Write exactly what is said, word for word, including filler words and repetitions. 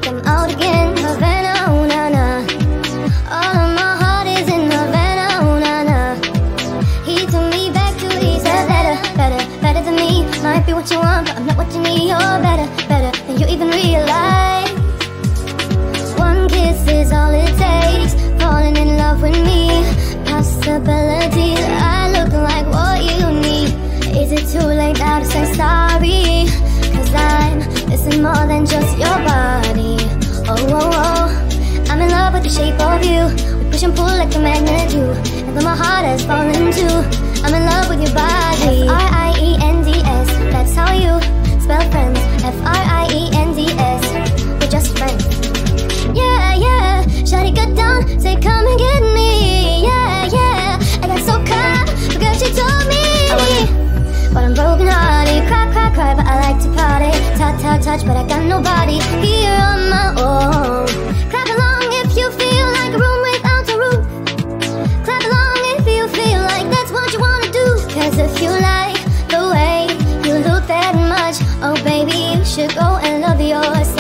I'm out again. Havana, oh na na. All of my heart is in Havana, oh na na. He took me back to, he said better, better, better than me. Might be what you want, but I'm not what you need. You're better, better than you even realize. One kiss is all it takes, falling in love with me. Possibilities, I look like what you need. Is it too late now to say sorry? Cause I'm missing more than just your body. Oh, oh, oh, I'm in love with the shape of you. We push and pull like a magnet do. And though my heart has fallen too, I'm in love with your body. F R I E N D S, that's how you spell friends. F R I E N D S, we're just friends. Yeah, yeah, shawty got down, say come and get me. Yeah, yeah, I got so caught, forgot you told me. But I'm broken hearted, cry, cry, cry, but I like to party. Touch, touch, touch, but I got nobody here on my own. Clap along if you feel like a room without a roof. Clap along if you feel like that's what you wanna do. Cause if you like the way you look that much, oh baby, you should go and love yourself.